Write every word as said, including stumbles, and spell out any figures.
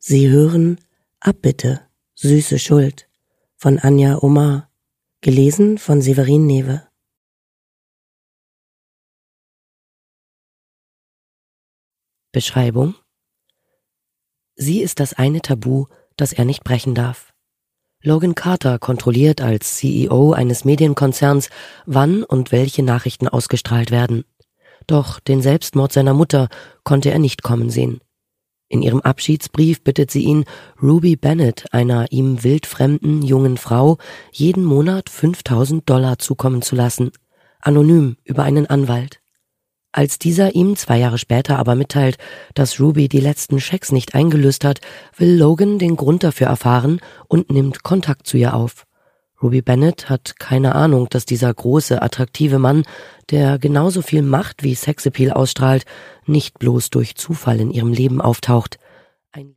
Sie hören Abbitte, süße Schuld von Anja Omar, gelesen von Severin Newe. Beschreibung: Sie ist das eine Tabu, das er nicht brechen darf. Logan Carter kontrolliert als C E O eines Medienkonzerns, wann und welche Nachrichten ausgestrahlt werden. Doch den Selbstmord seiner Mutter konnte er nicht kommen sehen. In ihrem Abschiedsbrief bittet sie ihn, Ruby Bennett, einer ihm wildfremden jungen Frau, jeden Monat fünftausend Dollar zukommen zu lassen, anonym über einen Anwalt. Als dieser ihm zwei Jahre später aber mitteilt, dass Ruby die letzten Schecks nicht eingelöst hat, will Logan den Grund dafür erfahren und nimmt Kontakt zu ihr auf. Ruby Bennett hat keine Ahnung, dass dieser große, attraktive Mann, der genauso viel Macht wie Sexappeal ausstrahlt, nicht bloß durch Zufall in ihrem Leben auftaucht. Ein